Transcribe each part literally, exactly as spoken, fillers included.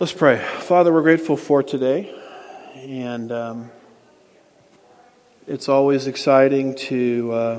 Let's pray. Father, we're grateful for today, and um, it's always exciting to, uh,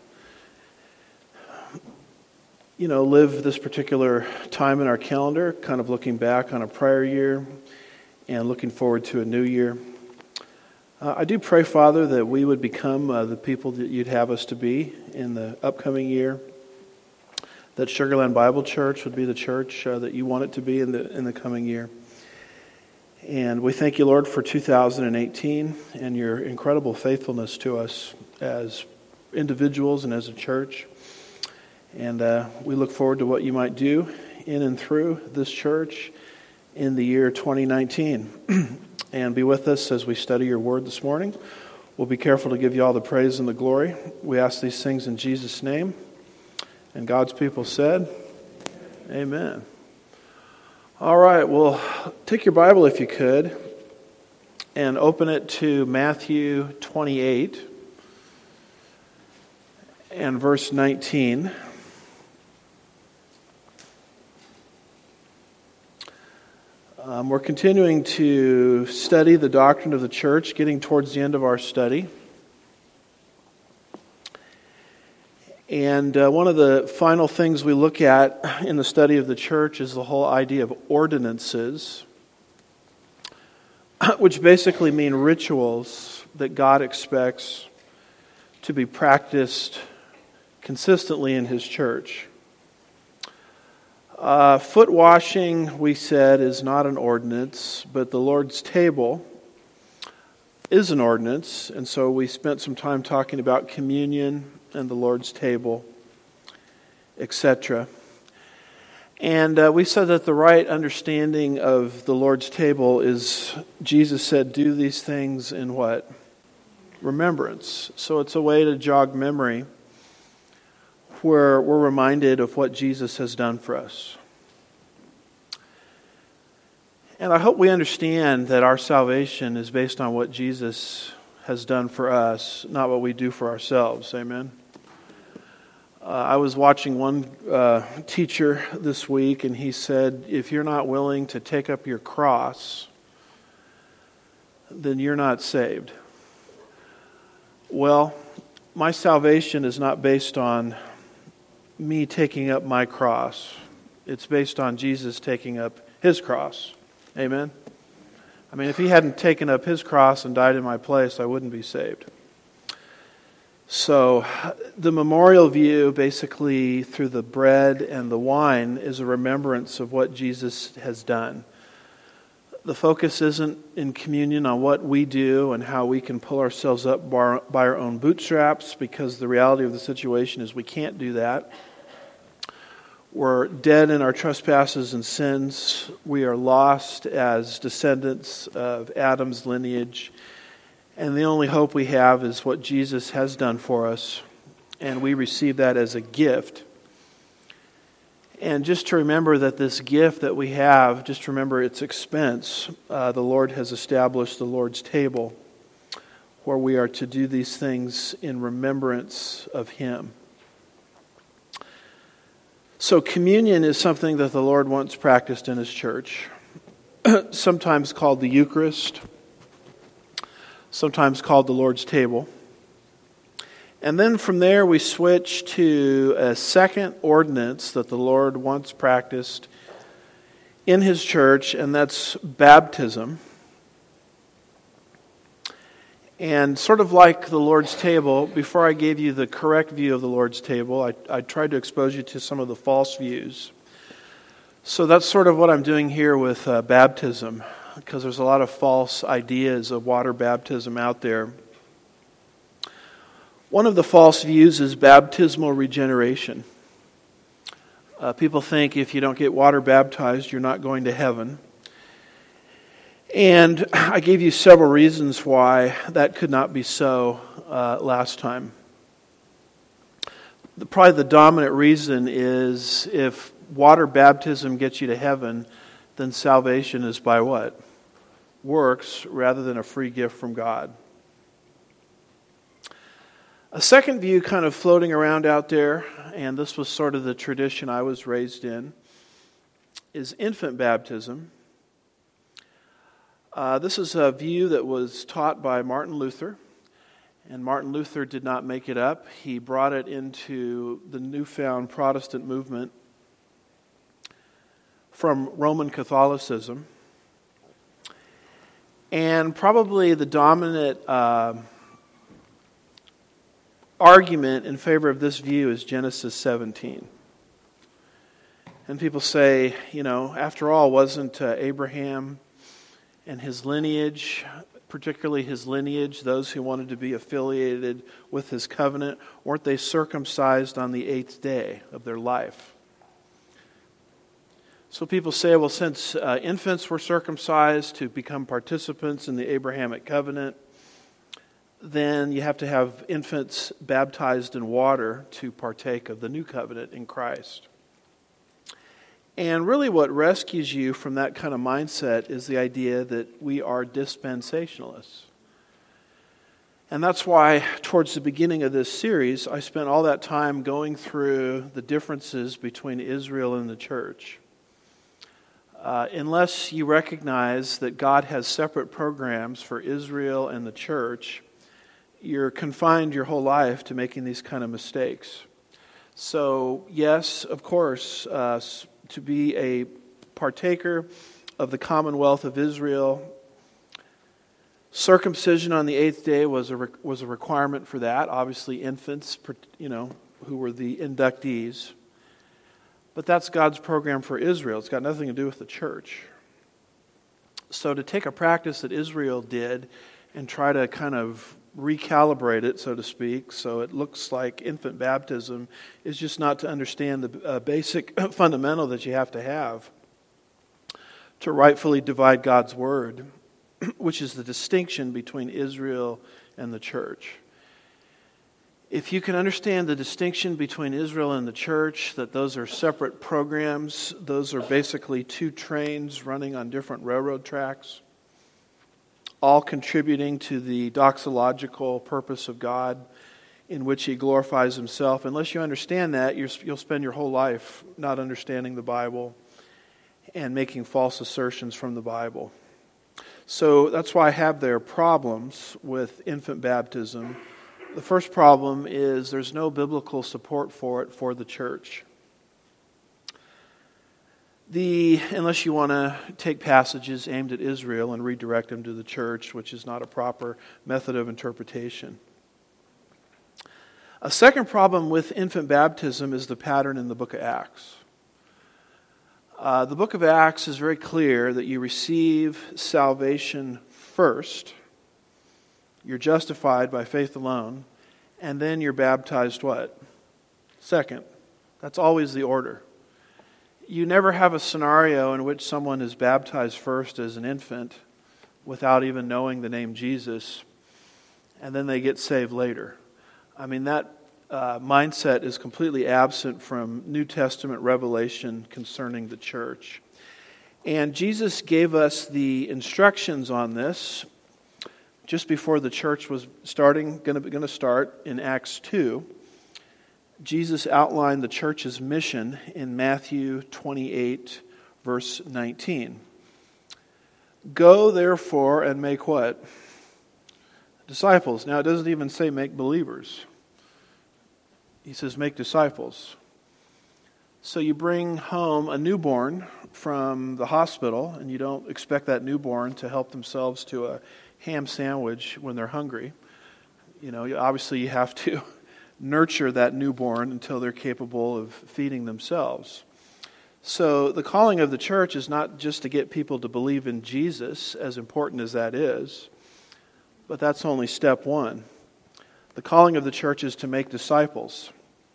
you know, live this particular time in our calendar, kind of looking back on a prior year and looking forward to a new year. Uh, I do pray, Father, that we would become uh, the people that you'd have us to be in the upcoming year, that Sugar Land Bible Church would be the church uh, that you want it to be in the in the coming year. And we thank you, Lord, for two thousand eighteen and your incredible faithfulness to us as individuals and as a church. And uh, we look forward to what you might do in and through this church in the year twenty nineteen. And be with us as we study your word this morning. We'll be careful to give you all the praise and the glory. We ask these things in Jesus' name. And God's people said, Amen. All right, well, take your Bible if you could and open it to Matthew twenty-eight and verse nineteen. Um, we're continuing to study the doctrine of the church, getting towards the end of our study. And uh, one of the final things we look at in the study of the church is the whole idea of ordinances, which basically mean rituals that God expects to be practiced consistently in His church. Uh, foot washing, we said, is not an ordinance, but the Lord's table is an ordinance, and so we spent some time talking about communion and the Lord's table, et cetera. And uh, we said that the right understanding of the Lord's table is, Jesus said, do these things in what? Remembrance. So it's a way to jog memory where we're reminded of what Jesus has done for us. And I hope we understand that our salvation is based on what Jesus has done for us, not what we do for ourselves. Amen? Uh, I was watching one uh, teacher this week, and he said, if you're not willing to take up your cross, then you're not saved. Well, my salvation is not based on me taking up my cross. It's based on Jesus taking up His cross. Amen? I mean, if He hadn't taken up His cross and died in my place, I wouldn't be saved. So, the memorial view, basically through the bread and the wine, is a remembrance of what Jesus has done. The focus isn't in communion on what we do and how we can pull ourselves up by our own bootstraps, because the reality of the situation is we can't do that. We're dead in our trespasses and sins. We are lost as descendants of Adam's lineage. And the only hope we have is what Jesus has done for us. And we receive that as a gift. And just to remember that this gift that we have, just remember its expense. Uh, the Lord has established the Lord's table, where we are to do these things in remembrance of Him. So communion is something that the Lord wants practiced in His church, sometimes called the Eucharist, sometimes called the Lord's table. And then from there we switch to a second ordinance that the Lord wants practiced in His church, and that's baptism. And sort of like the Lord's table, before I gave you the correct view of the Lord's table, I, I tried to expose you to some of the false views. So that's sort of what I'm doing here with uh, baptism, because there's a lot of false ideas of water baptism out there. One of the false views is baptismal regeneration. Uh, people think if you don't get water baptized, you're not going to heaven. And I gave you several reasons why that could not be so uh, last time. The, probably the dominant reason is if water baptism gets you to heaven, then salvation is by what? Works rather than a free gift from God. A second view kind of floating around out there, and this was sort of the tradition I was raised in, is infant baptism. Uh, this is a view that was taught by Martin Luther, and Martin Luther did not make it up. He brought it into the newfound Protestant movement from Roman Catholicism. And probably the dominant uh, argument in favor of this view is Genesis seventeen. And people say, you know, after all, wasn't uh, Abraham and his lineage, particularly his lineage, those who wanted to be affiliated with his covenant, weren't they circumcised on the eighth day of their life? So people say, well, since uh, infants were circumcised to become participants in the Abrahamic covenant, then you have to have infants baptized in water to partake of the new covenant in Christ. And really what rescues you from that kind of mindset is the idea that we are dispensationalists. And that's why towards the beginning of this series, I spent all that time going through the differences between Israel and the church. Uh, unless you recognize that God has separate programs for Israel and the church, you're confined your whole life to making these kind of mistakes. So, yes, of course, uh, to be a partaker of the commonwealth of Israel, circumcision on the eighth day was a, was a requirement for that. Obviously, infants, you know, who were the inductees. But that's God's program for Israel. It's got nothing to do with the church. So to take a practice that Israel did and try to kind of recalibrate it, so to speak, so it looks like infant baptism, is just not to understand the uh, basic fundamental that you have to have to rightfully divide God's word, which is the distinction between Israel and the church. If you can understand the distinction between Israel and the church, that those are separate programs, those are basically two trains running on different railroad tracks, all contributing to the doxological purpose of God in which He glorifies Himself. Unless you understand that, you're, you'll spend your whole life not understanding the Bible and making false assertions from the Bible. So that's why I have there problems with infant baptism. The first problem is there's no biblical support for it for the church. The unless you want to take passages aimed at Israel and redirect them to the church, which is not a proper method of interpretation. A second problem with infant baptism is the pattern in the book of Acts. Uh, the book of Acts is very clear that you receive salvation first. You're justified by faith alone, and then you're baptized what? Second. That's always the order. You never have a scenario in which someone is baptized first as an infant without even knowing the name Jesus, and then they get saved later. I mean, that uh, mindset is completely absent from New Testament revelation concerning the church. And Jesus gave us the instructions on this just before the church was starting, going to going to start in Acts two. Jesus outlined the church's mission in Matthew twenty-eight, verse nineteen. Go, therefore, and make what? Disciples. Now, it doesn't even say make believers. He says make disciples. So you bring home a newborn from the hospital, and you don't expect that newborn to help themselves to a ham sandwich when they're hungry. You know, obviously you have to nurture that newborn until they're capable of feeding themselves. So the calling of the church is not just to get people to believe in Jesus, as important as that is, but that's only step one. The calling of the church is to make disciples.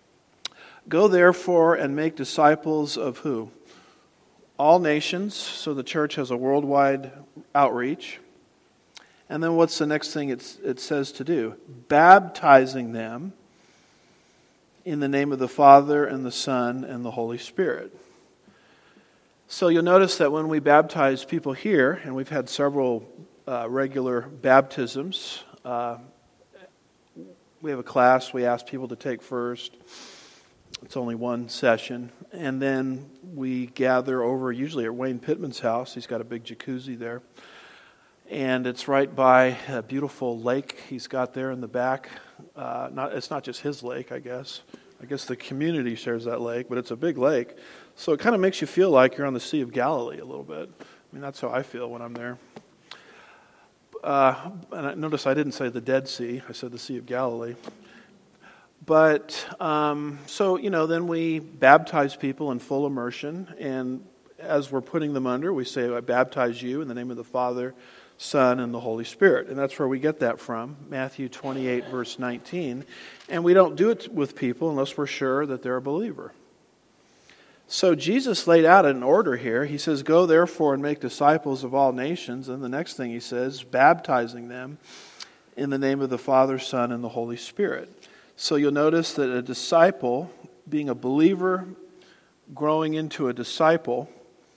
Go therefore and make disciples of who? All nations, so the church has a worldwide outreach. And then what's the next thing it's, it says to do? Baptizing them in the name of the Father and the Son and the Holy Spirit. So you'll notice that when we baptize people here, and we've had several uh, regular baptisms, uh, we have a class we ask people to take first. It's only one session. And then we gather over, usually at Wayne Pittman's house. He's got a big jacuzzi there. And it's right by a beautiful lake he's got there in the back. Uh, not, it's not just his lake, I guess. I guess the community shares that lake, but it's a big lake. So it kind of makes you feel like you're on the Sea of Galilee a little bit. I mean, that's how I feel when I'm there. Uh, and I, notice I didn't say the Dead Sea. I said the Sea of Galilee. But, um, so, you know, then we baptize people in full immersion. And as we're putting them under, we say, I baptize you in the name of the Father, Son, and the Holy Spirit. And that's where we get that from, Matthew twenty-eight, verse nineteen. And we don't do it with people unless we're sure that they're a believer. So Jesus laid out an order here. He says, go therefore and make disciples of all nations. And the next thing he says, baptizing them in the name of the Father, Son, and the Holy Spirit. So you'll notice that a disciple, being a believer, growing into a disciple,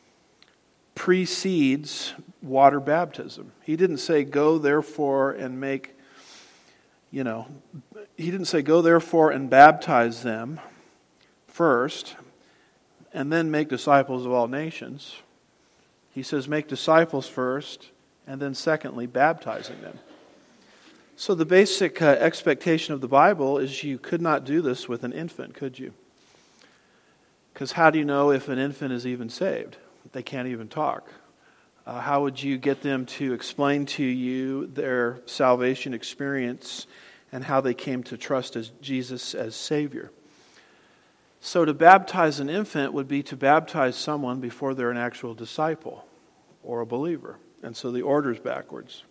precedes water baptism. He didn't say, go therefore and make, you know, he didn't say, go therefore and baptize them first, and then make disciples of all nations. He says, make disciples first, and then secondly, baptizing them. So the basic uh, expectation of the Bible is you could not do this with an infant, could you? Because how do you know if an infant is even saved? They can't even talk. Uh, how would you get them to explain to you their salvation experience and how they came to trust as Jesus as Savior? So to baptize an infant would be to baptize someone before they're an actual disciple or a believer. And so the order's backwards.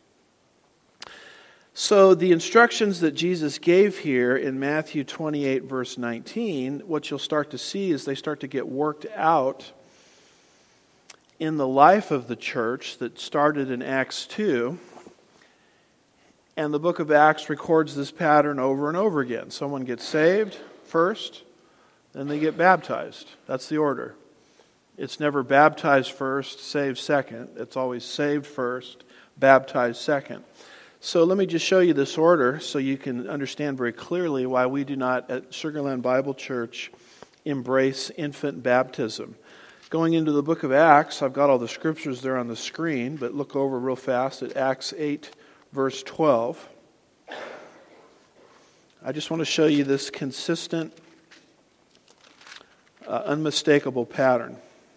So the instructions that Jesus gave here in Matthew twenty-eight, verse nineteen, what you'll start to see is they start to get worked out in the life of the church that started in Acts two. And the book of Acts records this pattern over and over again. Someone gets saved first, then they get baptized. That's the order. It's never baptized first, saved second. It's always saved first, baptized second. So let me just show you this order so you can understand very clearly why we do not at Sugarland Bible Church embrace infant baptism. Going into the book of Acts, I've got all the scriptures there on the screen, but look over real fast at Acts eight, verse twelve. I just want to show you this consistent, uh, unmistakable pattern.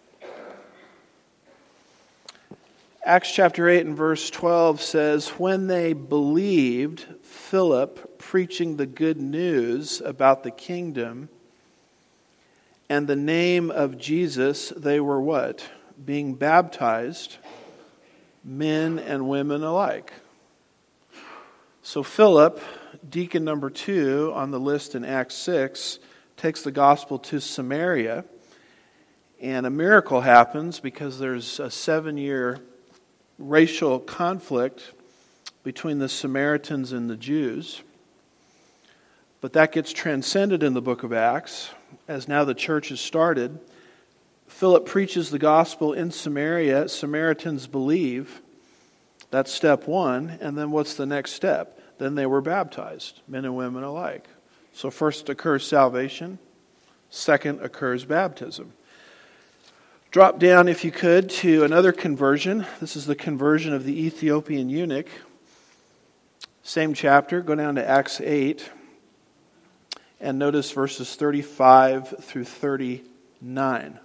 Acts chapter eight and verse twelve says, when they believed Philip preaching the good news about the kingdom and the name of Jesus, they were what? Being baptized, men and women alike. So Philip, deacon number two on the list in Acts six, takes the gospel to Samaria, and a miracle happens because there's a seven-year racial conflict between the Samaritans and the Jews. But that gets transcended in the book of Acts, as now the church has started. Philip preaches the gospel in Samaria. Samaritans believe. That's step one. And then what's the next step? Then they were baptized, men and women alike. So first occurs salvation. Second occurs baptism. Drop down, if you could, to another conversion. This is the conversion of the Ethiopian eunuch. Same chapter. Go down to Acts eight. And notice verses thirty-five through thirty-nine.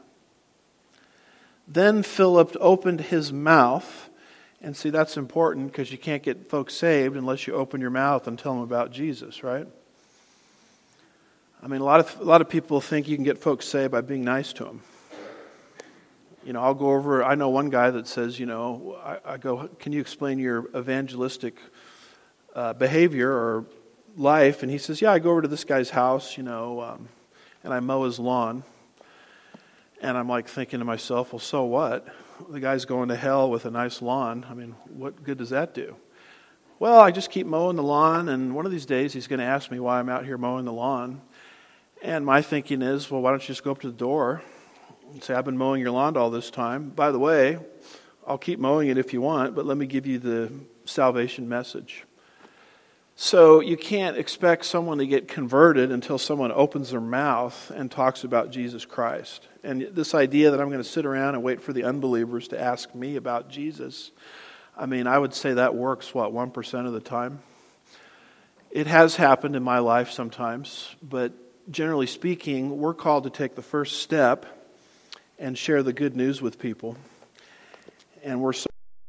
Then Philip opened his mouth. And see, that's important because you can't get folks saved unless you open your mouth and tell them about Jesus, right? I mean, a lot of a lot of people think you can get folks saved by being nice to them. You know, I'll go over, I know one guy that says, you know, I, I go, can you explain your evangelistic uh, behavior or life? And he says, yeah, I go over to this guy's house, you know, um, and I mow his lawn. And I'm like thinking to myself, well, so what? The guy's going to hell with a nice lawn. I mean, what good does that do? Well, I just keep mowing the lawn, and one of these days he's going to ask me why I'm out here mowing the lawn. And my thinking is, well, why don't you just go up to the door and say, I've been mowing your lawn all this time. By the way, I'll keep mowing it if you want, but let me give you the salvation message. So you can't expect someone to get converted until someone opens their mouth and talks about Jesus Christ. And this idea that I'm going to sit around and wait for the unbelievers to ask me about Jesus, I mean, I would say that works, what, one percent of the time? It has happened in my life sometimes, but generally speaking, we're called to take the first step and share the good news with people. And we're so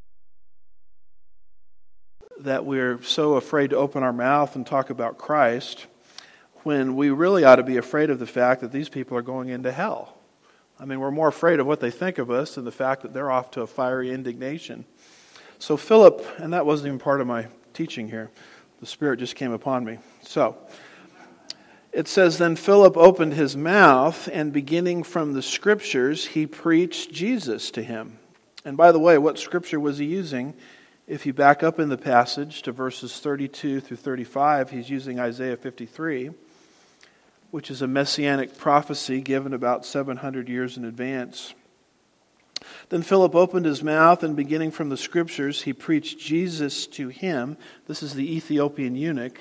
that we're so afraid to open our mouth and talk about Christ when we really ought to be afraid of the fact that these people are going into hell. I mean, we're more afraid of what they think of us than the fact that they're off to a fiery indignation. So Philip, and that wasn't even part of my teaching here. The Spirit just came upon me. So, it says, then Philip opened his mouth, and beginning from the Scriptures, he preached Jesus to him. And by the way, what Scripture was he using? If you back up in the passage to verses thirty-two through thirty-five, he's using Isaiah fifty-three, which is a messianic prophecy given about seven hundred years in advance. Then Philip opened his mouth, and beginning from the Scriptures, he preached Jesus to him. This is the Ethiopian eunuch.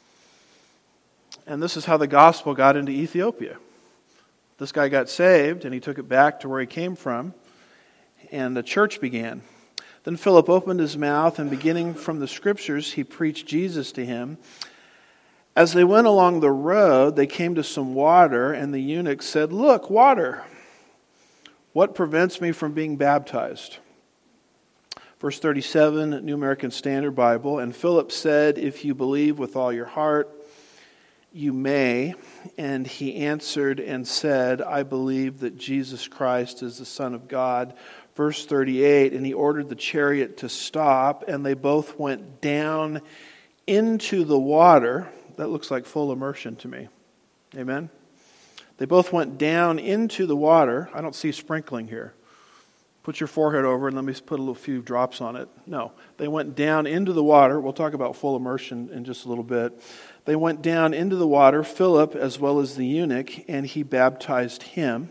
And this is how the gospel got into Ethiopia. This guy got saved, and he took it back to where he came from, and the church began. Then Philip opened his mouth, and beginning from the Scriptures, he preached Jesus to him. As they went along the road, they came to some water, and the eunuch said, "Look, water! What prevents me from being baptized?" Verse thirty-seven, New American Standard Bible. And Philip said, "If you believe with all your heart, you may." And he answered and said, "I believe that Jesus Christ is the Son of God." Verse thirty-eight, and he ordered the chariot to stop, and they both went down into the water. That looks like full immersion to me. Amen? They both went down into the water. I don't see sprinkling here. Put your forehead over and let me put a little few drops on it. No, they went down into the water. We'll talk about full immersion in just a little bit. They went down into the water, Philip as well as the eunuch, and he baptized him.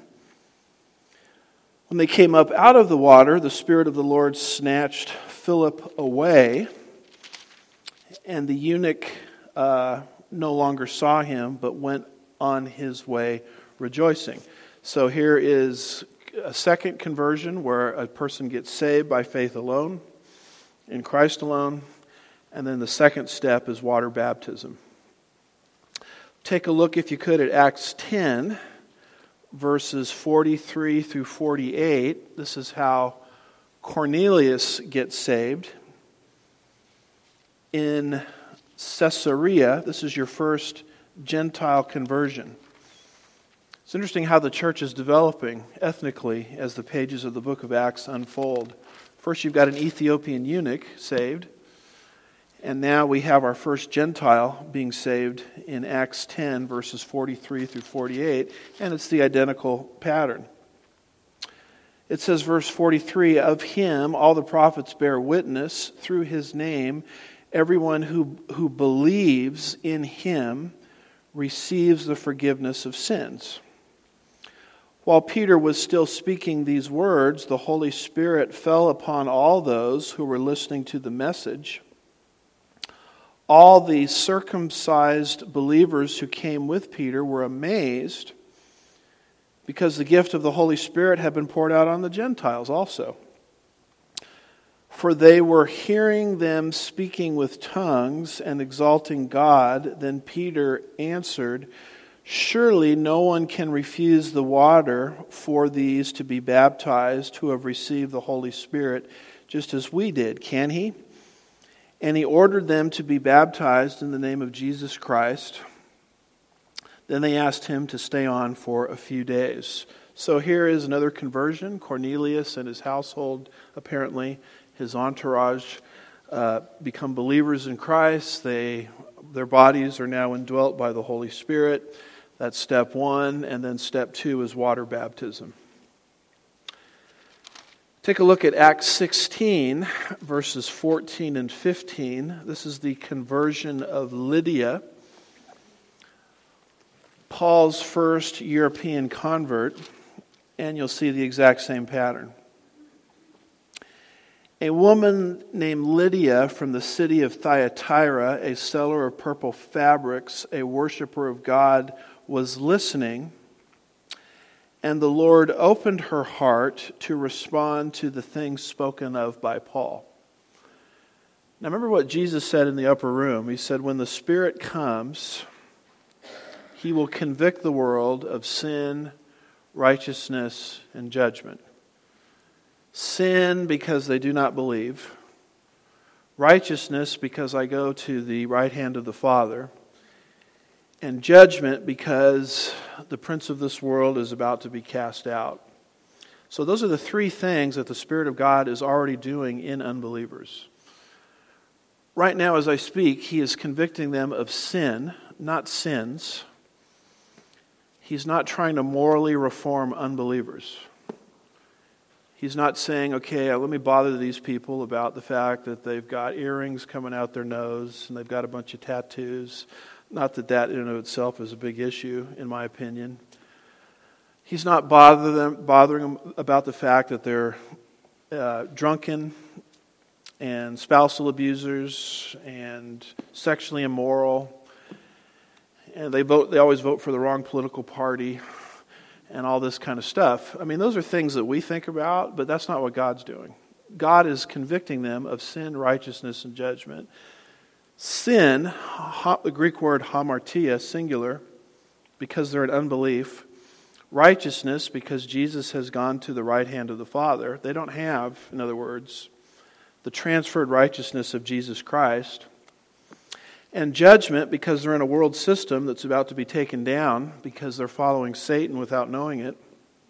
When they came up out of the water, the Spirit of the Lord snatched Philip away, and the eunuch uh, no longer saw him, but went on his way rejoicing. So here is a second conversion where a person gets saved by faith alone, in Christ alone, and then the second step is water baptism. Take a look, if you could, at Acts ten, verses forty-three through forty-eight. This is how Cornelius gets saved. In Caesarea, this is your first Gentile conversion. It's interesting how the church is developing ethnically as the pages of the book of Acts unfold. First, you've got an Ethiopian eunuch saved, and now we have our first Gentile being saved in Acts ten, verses forty-three through forty-eight, and it's the identical pattern. It says, verse forty-three, "Of him all the prophets bear witness through his name. Everyone who, who believes in him receives the forgiveness of sins." While Peter was still speaking these words, the Holy Spirit fell upon all those who were listening to the message. All the circumcised believers who came with Peter were amazed because the gift of the Holy Spirit had been poured out on the Gentiles also. For they were hearing them speaking with tongues and exalting God. Then Peter answered, "Surely no one can refuse the water for these to be baptized who have received the Holy Spirit, just as we did, can he?" And he ordered them to be baptized in the name of Jesus Christ. Then they asked him to stay on for a few days. So here is another conversion. Cornelius and his household, apparently, his entourage, uh, become believers in Christ. They, their bodies are now indwelt by the Holy Spirit. That's step one. And then step two is water baptism. Take a look at Acts sixteen, verses fourteen and fifteen. This is the conversion of Lydia, Paul's first European convert, and you'll see the exact same pattern. A woman named Lydia from the city of Thyatira, a seller of purple fabrics, a worshiper of God, was listening, and the Lord opened her heart to respond to the things spoken of by Paul. Now remember what Jesus said in the upper room. He said, when the Spirit comes, He will convict the world of sin, righteousness, and judgment. Sin, because they do not believe. Righteousness, because I go to the right hand of the Father. And judgment, because the prince of this world is about to be cast out. So those are the three things that the Spirit of God is already doing in unbelievers. Right now as I speak, He is convicting them of sin, not sins. He's not trying to morally reform unbelievers. He's not saying, okay, let me bother these people about the fact that they've got earrings coming out their nose and they've got a bunch of tattoos. Not that that in and of itself is a big issue, in my opinion. He's not bother them, bothering them about the fact that they're uh, drunken and spousal abusers and sexually immoral. And they vote. They always vote for the wrong political party and all this kind of stuff. I mean, those are things that we think about, but that's not what God's doing. God is convicting them of sin, righteousness, and judgment. Sin, the Greek word hamartia, singular, because they're in unbelief. Righteousness, because Jesus has gone to the right hand of the Father. They don't have, in other words, the transferred righteousness of Jesus Christ. And judgment, because they're in a world system that's about to be taken down because they're following Satan without knowing it.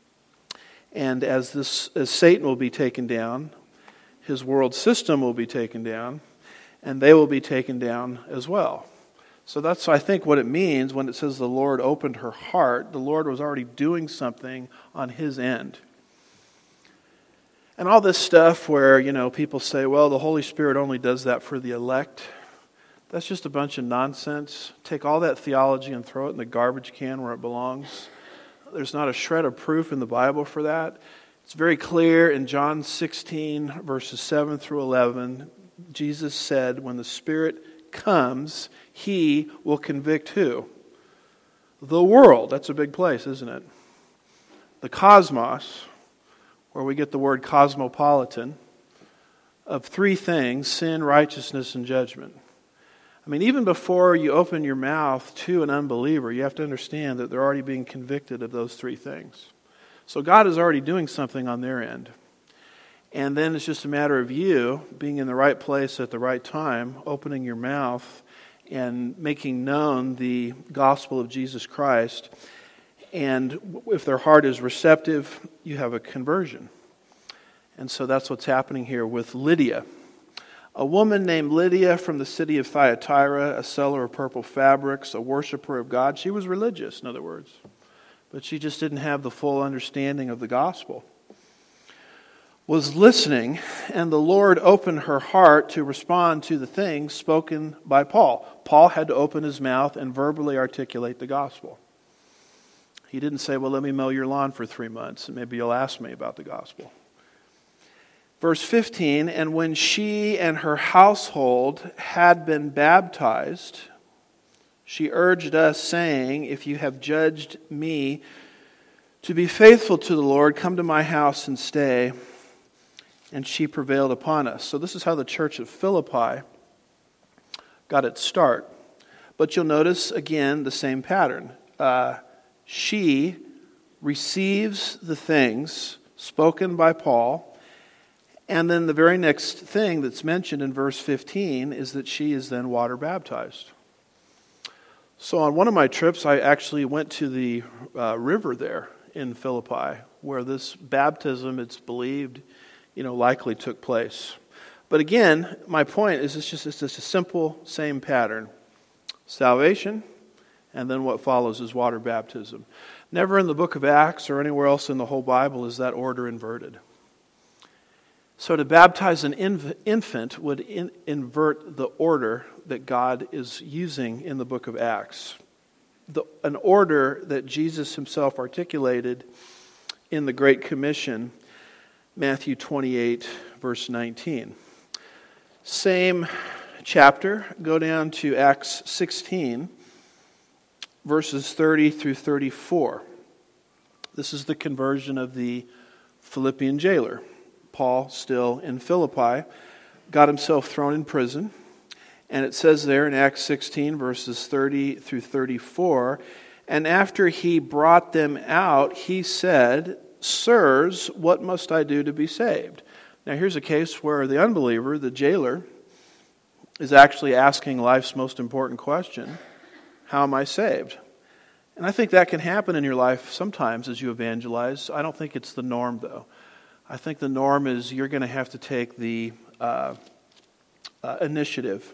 And as this, as Satan will be taken down, his world system will be taken down, and they will be taken down as well. So that's, I think, what it means when it says the Lord opened her heart. The Lord was already doing something on His end. And all this stuff where, you know, people say, well, the Holy Spirit only does that for the elect. That's just a bunch of nonsense. Take all that theology and throw it in the garbage can where it belongs. There's not a shred of proof in the Bible for that. It's very clear in John sixteen, verses seven through eleven. Jesus said, when the Spirit comes, He will convict who? The world. That's a big place, isn't it? The cosmos, where we get the word cosmopolitan, of three things: sin, righteousness, and judgment. I mean, even before you open your mouth to an unbeliever, you have to understand that they're already being convicted of those three things. So God is already doing something on their end. And then it's just a matter of you being in the right place at the right time, opening your mouth and making known the gospel of Jesus Christ. And if their heart is receptive, you have a conversion. And so that's what's happening here with Lydia. A woman named Lydia from the city of Thyatira, a seller of purple fabrics, a worshiper of God. She was religious, in other words. But she just didn't have the full understanding of the gospel. Was listening, and the Lord opened her heart to respond to the things spoken by Paul. Paul had to open his mouth and verbally articulate the gospel. He didn't say, well, let me mow your lawn for three months, and maybe you'll ask me about the gospel. Verse fifteen, and when she and her household had been baptized, she urged us, saying, if you have judged me to be faithful to the Lord, come to my house and stay. And she prevailed upon us. So this is how the church of Philippi got its start. But you'll notice, again, the same pattern. Uh, she receives the things spoken by Paul. And then the very next thing that's mentioned in verse fifteen is that she is then water baptized. So on one of my trips, I actually went to the uh, river there in Philippi, where this baptism, it's believed, you know, likely took place. But again, my point is it's just, it's just a simple same pattern. Salvation, and then what follows is water baptism. Never in the book of Acts or anywhere else in the whole Bible is that order inverted. So to baptize an inv- infant would in- invert the order that God is using in the book of Acts. The, an order that Jesus himself articulated in the Great Commission, Matthew twenty-eight, verse nineteen. Same chapter, go down to Acts sixteen, verses thirty through thirty-four. This is the conversion of the Philippian jailer. Paul still in Philippi. got himself thrown in prison. And it says there in Acts sixteen, verses thirty through thirty-four, and after he brought them out, he said, "Sirs, what must I do to be saved?" Now here's a case where the unbeliever, the jailer, is actually asking life's most important question: how am I saved? And I think that can happen in your life sometimes as you evangelize. I don't think it's the norm, though. I think the norm is you're going to have to take the uh, uh, initiative.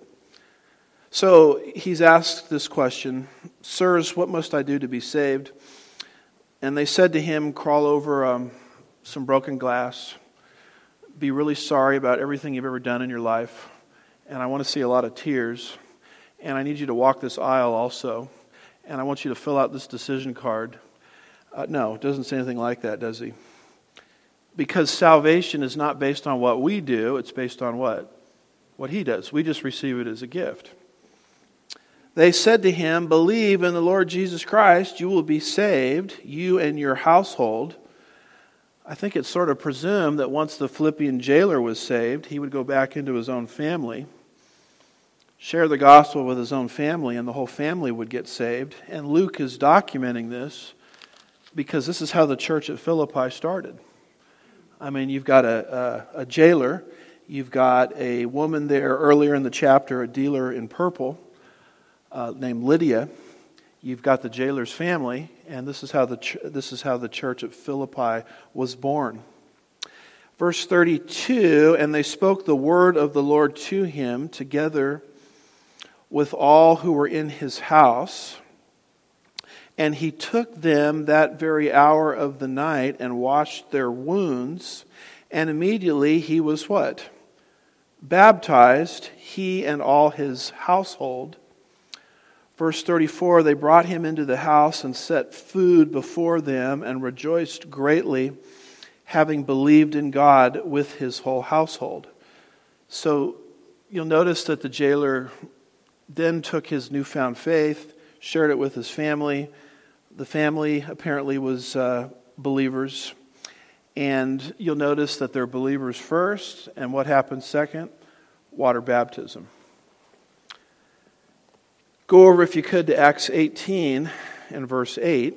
So he's asked this question, "Sirs, what must I do to be saved?" And they said to him, "Crawl over um, some broken glass. Be really sorry about everything you've ever done in your life. And I want to see a lot of tears. And I need you to walk this aisle also. And I want you to fill out this decision card." Uh, no, it doesn't say anything like that, does he? Because salvation is not based on what we do. It's based on what? What he does. We just receive it as a gift. They said to him, "Believe in the Lord Jesus Christ, you will be saved, you and your household." I think it's sort of presumed that once the Philippian jailer was saved, he would go back into his own family, share the gospel with his own family, and the whole family would get saved. And Luke is documenting this because this is how the church at Philippi started. I mean, you've got a, a, a jailer, you've got a woman there earlier in the chapter, a dealer in purple, Uh, named Lydia. You've got the jailer's family, and this is how the ch- this is how the church at Philippi was born. Verse thirty-two, and they spoke the word of the Lord to him together with all who were in his house. And he took them that very hour of the night and washed their wounds, and immediately he was what? Baptized, he and all his household. Verse thirty-four, they brought him into the house and set food before them and rejoiced greatly, having believed in God with his whole household. So you'll notice that the jailer then took his newfound faith, shared it with his family. The family apparently was uh, believers. And you'll notice that they're believers first, and what happens second? Water baptism. Go over, if you could, to Acts eighteen and verse eight.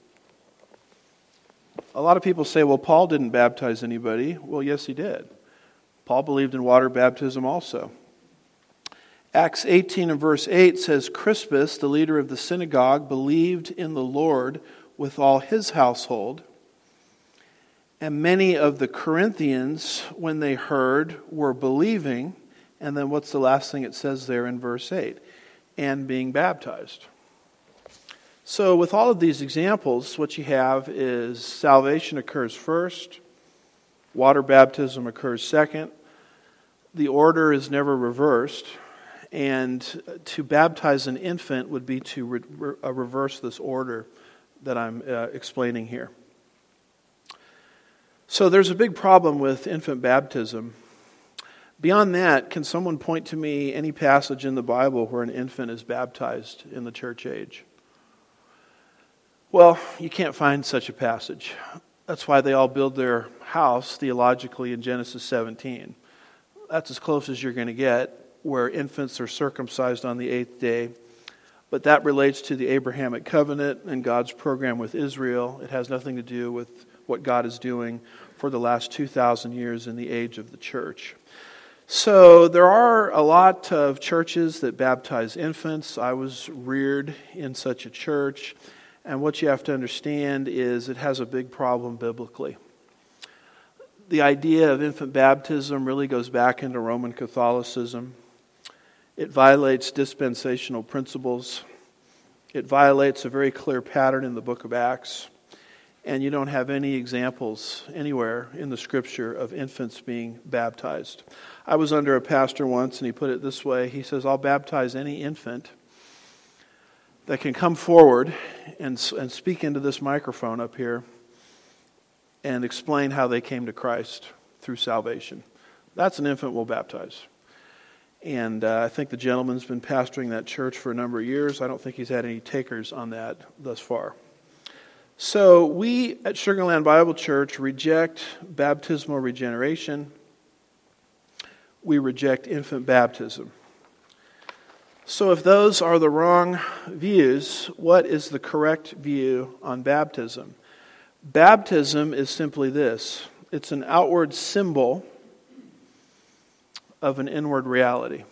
A lot of people say, well, Paul didn't baptize anybody. Well, yes, he did. Paul believed in water baptism also. Acts eighteen and verse eight says, Crispus, the leader of the synagogue, believed in the Lord with all his household. And many of the Corinthians, when they heard, were believing. And then what's the last thing it says there in verse eight? And being baptized. So with all of these examples, what you have is salvation occurs first, water baptism occurs second, the order is never reversed, and to baptize an infant would be to re- re- uh, reverse this order that I'm uh, explaining here. So there's a big problem with infant baptism. Beyond that, can someone point to me any passage in the Bible where an infant is baptized in the church age? Well, you can't find such a passage. That's why they all build their house theologically in Genesis seventeen. That's as close as you're going to get, where infants are circumcised on the eighth day. But that relates to the Abrahamic covenant and God's program with Israel. It has nothing to do with what God is doing for the last two thousand years in the age of the church. So there are a lot of churches that baptize infants. I was reared in such a church. And what you have to understand is it has a big problem biblically. The idea of infant baptism really goes back into Roman Catholicism. It violates dispensational principles. It violates a very clear pattern in the book of Acts. And you don't have any examples anywhere in the Scripture of infants being baptized. I was under a pastor once, and he put it this way. He says, I'll baptize any infant that can come forward and, and speak into this microphone up here and explain how they came to Christ through salvation. That's an infant we'll baptize. And uh, I think the gentleman's been pastoring that church for a number of years. I don't think he's had any takers on that thus far. So we at Sugarland Bible Church reject baptismal regeneration. we reject infant baptism. So if those are the wrong views, what is the correct view on baptism? Baptism is simply this. It's an outward symbol of an inward reality.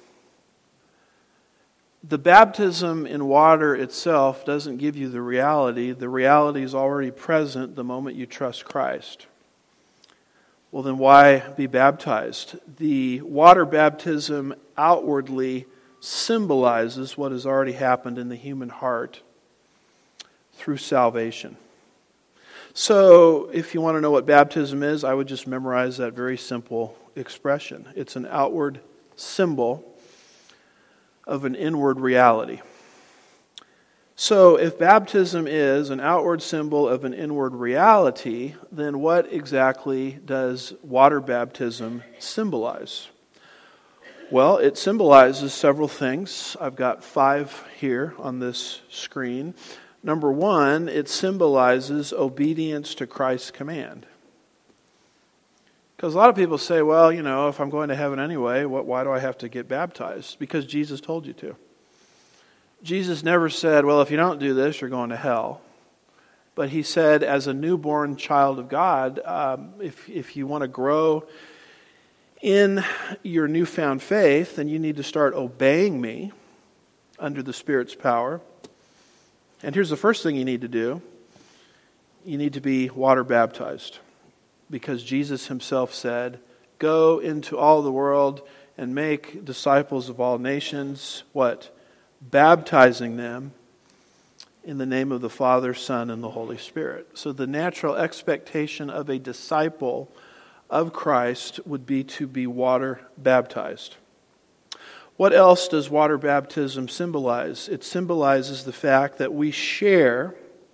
The baptism in water itself doesn't give you the reality. The reality is already present the moment you trust Christ. Well, then why be baptized? The water baptism outwardly symbolizes what has already happened in the human heart through salvation. So, if you want to know what baptism is, I would just memorize that very simple expression. It's an outward symbol of an inward reality. So, if baptism is an outward symbol of an inward reality, then what exactly does water baptism symbolize? Well, it symbolizes several things. I've got five here on this screen. Number one, it symbolizes obedience to Christ's command. Because a lot of people say, well, you know, if I'm going to heaven anyway, what, why do I have to get baptized? Because Jesus told you to. Jesus never said, well, if you don't do this, you're going to hell. But he said, as a newborn child of God, um, if, if you want to grow in your newfound faith, then you need to start obeying me under the Spirit's power. And here's the first thing you need to do. You need to be water baptized. Because Jesus himself said, go into all the world and make disciples of all nations. What? Baptizing them in the name of the Father, Son, and the Holy Spirit. So the natural expectation of a disciple of Christ would be to be water baptized. What else does water baptism symbolize? It symbolizes the fact that we share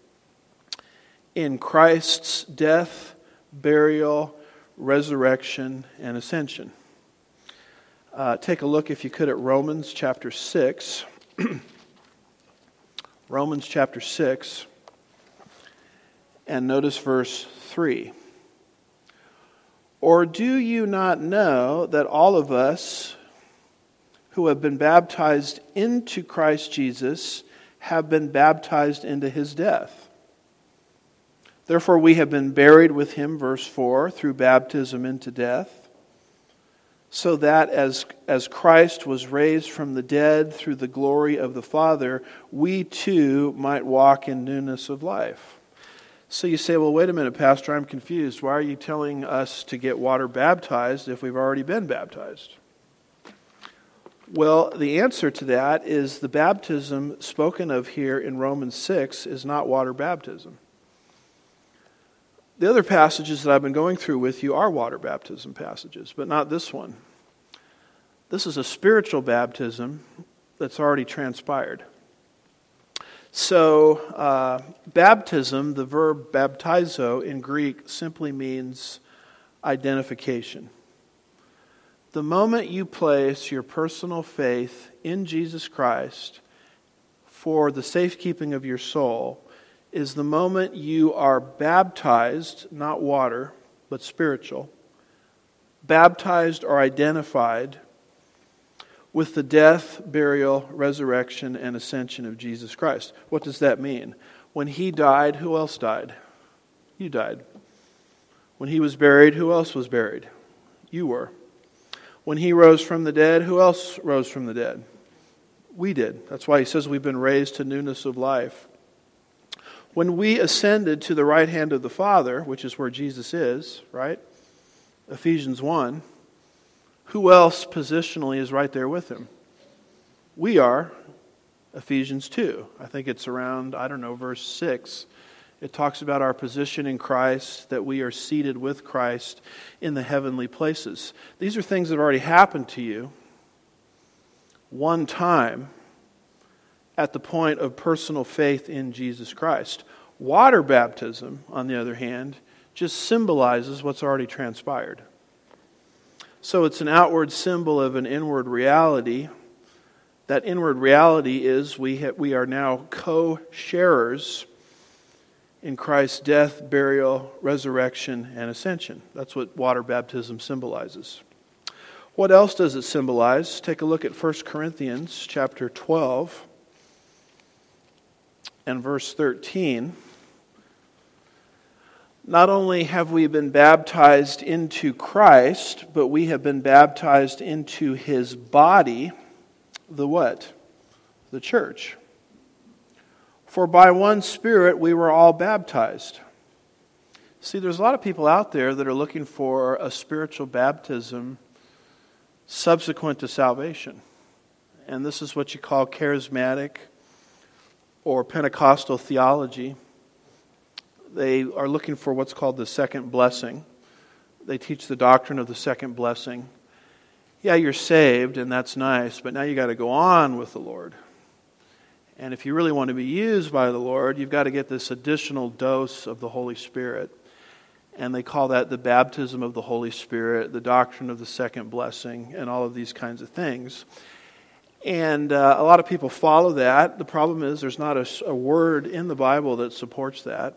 in Christ's death, burial, resurrection, and ascension. Uh, take a look, if you could, at Romans chapter six. Romans chapter six, and notice verse three. Or do you not know that all of us who have been baptized into Christ Jesus have been baptized into his death? Therefore we have been buried with him, verse four, through baptism into death, so that as, as Christ was raised from the dead through the glory of the Father, we too might walk in newness of life. So you say, well, wait a minute, Pastor, I'm confused. Why are you telling us to get water baptized if we've already been baptized? Well, the answer to that is the baptism spoken of here in Romans six is not water baptism. The other passages that I've been going through with you are water baptism passages, but not this one. This is a spiritual baptism that's already transpired. So, uh, baptism, the verb baptizo in Greek, simply means identification. The moment you place your personal faith in Jesus Christ for the safekeeping of your soul is the moment you are baptized, not water, but spiritual, baptized or identified with the death, burial, resurrection, and ascension of Jesus Christ. What does that mean? When he died, who else died? You died. When he was buried, who else was buried? You were. When he rose from the dead, who else rose from the dead? We did. That's why he says we've been raised to newness of life. When we ascended to the right hand of the Father, which is where Jesus is, right? Ephesians one. Who else positionally is right there with him? We are. Ephesians two. I think it's around, I don't know, verse six. It talks about our position in Christ, that we are seated with Christ in the heavenly places. These are things that have already happened to you one time at the point of personal faith in Jesus Christ. Water baptism, on the other hand, just symbolizes what's already transpired. So it's an outward symbol of an inward reality. That inward reality is we ha- we are now co-sharers in Christ's death, burial, resurrection, and ascension. That's what water baptism symbolizes. What else does it symbolize? Take a look at First Corinthians chapter twelve and verse thirteen. Not only have we been baptized into Christ, but we have been baptized into His body, the what? The church. For by one Spirit we were all baptized. See, there's a lot of people out there that are looking for a spiritual baptism subsequent to salvation. And this is what you call charismatic or Pentecostal theology. They are looking for what's called the second blessing. They teach the doctrine of the second blessing. Yeah, you're saved, and that's nice, but now you got to go on with the Lord. And if you really want to be used by the Lord, you've got to get this additional dose of the Holy Spirit. And they call that the baptism of the Holy Spirit, the doctrine of the second blessing, and all of these kinds of things. And uh, a lot of people follow that. The problem is there's not a, a word in the Bible that supports that.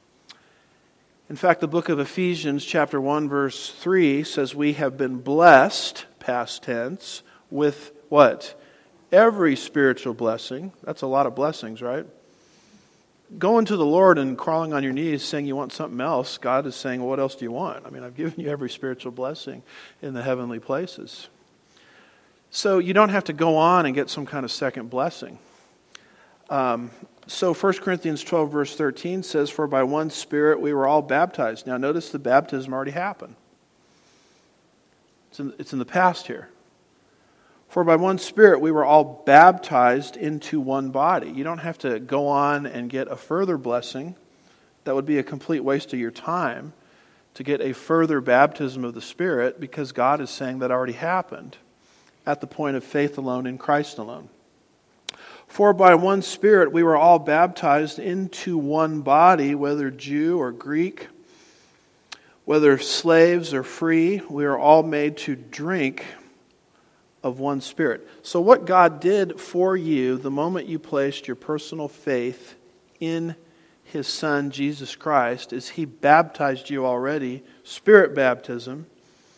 In fact, the book of Ephesians, chapter one, verse three, says we have been blessed, past tense, with what? Every spiritual blessing. That's a lot of blessings, right? Going to the Lord and crawling on your knees saying you want something else, God is saying, well, what else do you want? I mean, I've given you every spiritual blessing in the heavenly places. So you don't have to go on and get some kind of second blessing. Um, so First Corinthians twelve, verse thirteen says, for by one Spirit we were all baptized. Now notice the baptism already happened. It's in, it's in the past here. For by one Spirit we were all baptized into one body. You don't have to go on and get a further blessing. That would be a complete waste of your time to get a further baptism of the Spirit, because God is saying that already happened at the point of faith alone in Christ alone. For by one Spirit we were all baptized into one body, whether Jew or Greek, whether slaves or free, we are all made to drink of one Spirit. So what God did for you the moment you placed your personal faith in His Son, Jesus Christ, is He baptized you already, Spirit baptism.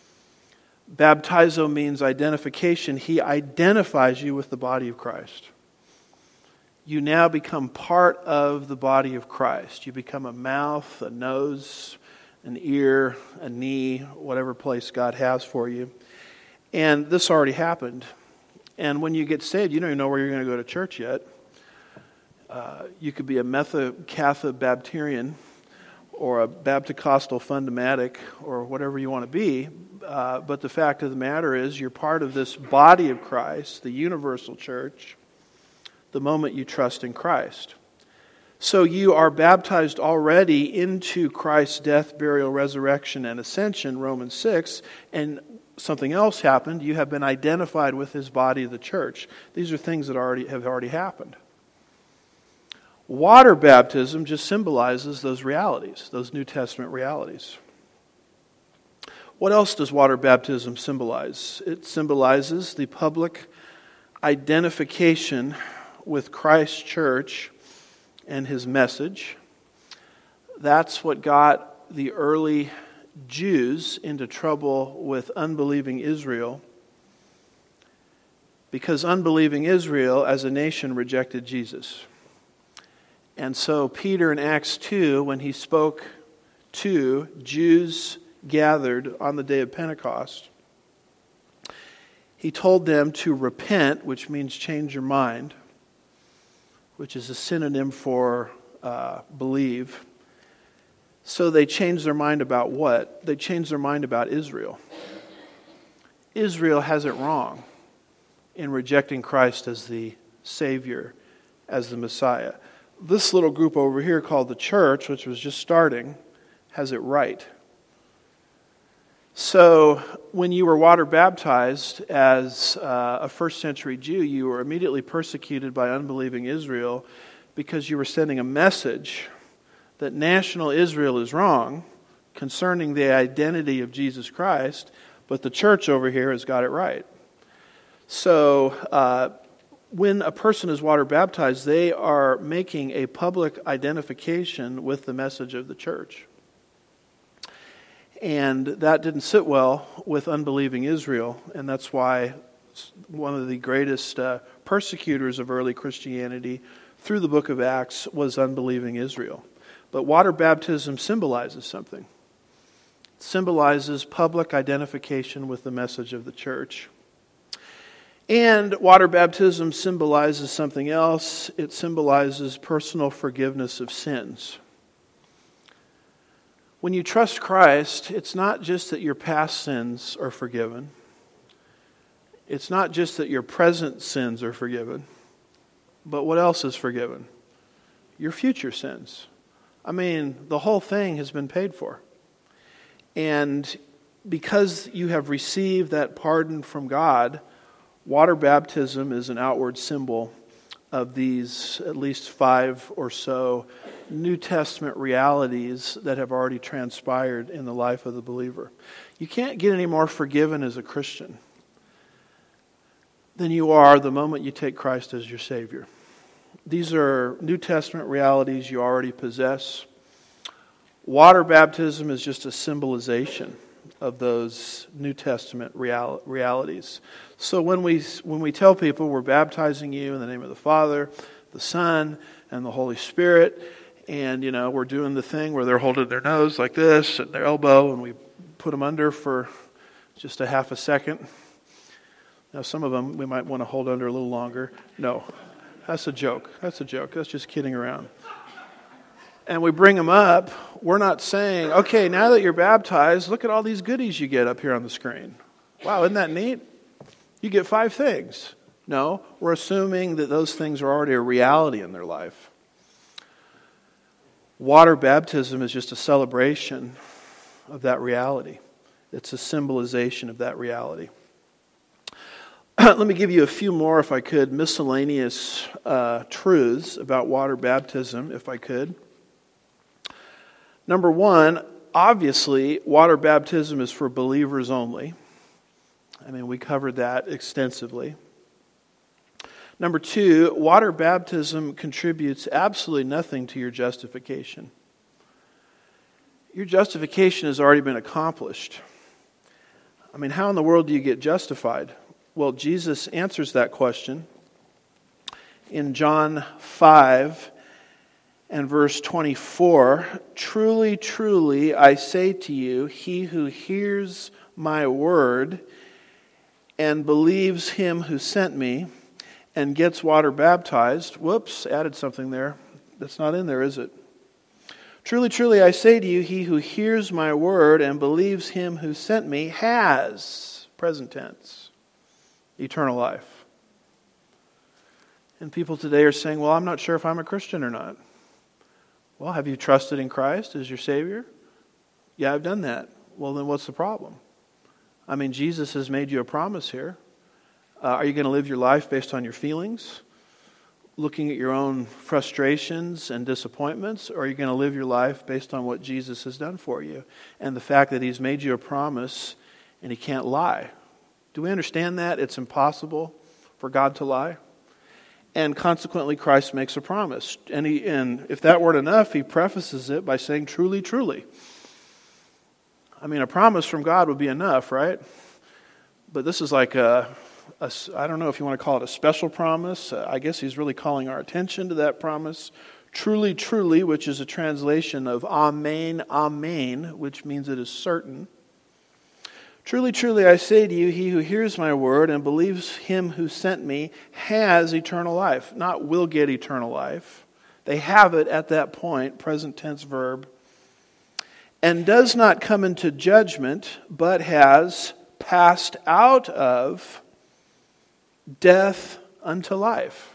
Baptizo means identification. He identifies you with the body of Christ. You now become part of the body of Christ. You become a mouth, a nose, an ear, a knee, whatever place God has for you. And this already happened. And when you get saved, you don't even know where you're going to go to church yet. Uh, you could be a Metho-Catha-Baptarian or a Baptist-Costal Fundamatic or whatever you want to be. Uh, but the fact of the matter is you're part of this body of Christ, the universal church, the moment you trust in Christ. So you are baptized already into Christ's death, burial, resurrection, and ascension, Romans six, and something else happened. You have been identified with His body, the church. These are things that already have already happened. Water baptism just symbolizes those realities, those New Testament realities. What else does water baptism symbolize? It symbolizes the public identification with Christ's church and His message. That's what got the early Jews into trouble with unbelieving Israel, because unbelieving Israel as a nation rejected Jesus. And so Peter in Acts two, when he spoke to Jews gathered on the day of Pentecost, he told them to repent, which means change your mind, which is a synonym for uh, believe. So they changed their mind about what? They changed their mind about Israel. Israel has it wrong in rejecting Christ as the Savior, as the Messiah. This little group over here called the church, which was just starting, has it right. So when you were water baptized as uh, a first century Jew, you were immediately persecuted by unbelieving Israel because you were sending a message that national Israel is wrong concerning the identity of Jesus Christ, but the church over here has got it right. So uh, when a person is water baptized, they are making a public identification with the message of the church. And that didn't sit well with unbelieving Israel, and that's why one of the greatest uh, persecutors of early Christianity through the book of Acts was unbelieving Israel. But water baptism symbolizes something. It symbolizes public identification with the message of the church. And water baptism symbolizes something else. It symbolizes personal forgiveness of sins. When you trust Christ, it's not just that your past sins are forgiven. It's not just that your present sins are forgiven. But what else is forgiven? Your future sins. I mean, the whole thing has been paid for. And because you have received that pardon from God, water baptism is an outward symbol of these at least five or so New Testament realities that have already transpired in the life of the believer. You can't get any more forgiven as a Christian than you are the moment you take Christ as your Savior. These are New Testament realities you already possess. Water baptism is just a symbolization of those New Testament real, realities. So when we when we tell people we're baptizing you in the name of the Father, the Son, and the Holy Spirit, and you know we're doing the thing where they're holding their nose like this at their elbow, and we put them under for just a half a second. Now some of them we might want to hold under a little longer. No, that's a joke. That's a joke. That's just kidding around. And we bring them up, we're not saying, okay, now that you're baptized, look at all these goodies you get up here on the screen. Wow, isn't that neat? You get five things. No, we're assuming that those things are already a reality in their life. Water baptism is just a celebration of that reality. It's a symbolization of that reality. Let me give you a few more, if I could, miscellaneous uh, truths about water baptism, if I could. Number one, obviously, water baptism is for believers only. I mean, we covered that extensively. Number two, water baptism contributes absolutely nothing to your justification. Your justification has already been accomplished. I mean, how in the world do you get justified? Well, Jesus answers that question in John five and verse twenty-four. Truly, truly, I say to you, he who hears my word and believes him who sent me and gets water baptized. Whoops, added something there. That's not in there, is it? Truly, truly, I say to you, he who hears my word and believes him who sent me has, present tense, eternal life. And people today are saying, well, I'm not sure if I'm a Christian or not. Well, have you trusted in Christ as your Savior? Yeah, I've done that. Well, then what's the problem? I mean, Jesus has made you a promise here. Uh, are you going to live your life based on your feelings, looking at your own frustrations and disappointments, or are you going to live your life based on what Jesus has done for you and the fact that He's made you a promise and He can't lie? Do we understand that? It's impossible for God to lie. And consequently, Christ makes a promise. And, he, and if that weren't enough, He prefaces it by saying, truly, truly. I mean, a promise from God would be enough, right? But this is like a, a I don't know if you want to call it a special promise. Uh, I guess He's really calling our attention to that promise. Truly, truly, which is a translation of amen, amen, which means it is certain. Truly, truly, I say to you, he who hears my word and believes him who sent me has eternal life. Not will get eternal life. They have it at that point, present tense verb. And does not come into judgment, but has passed out of death unto life.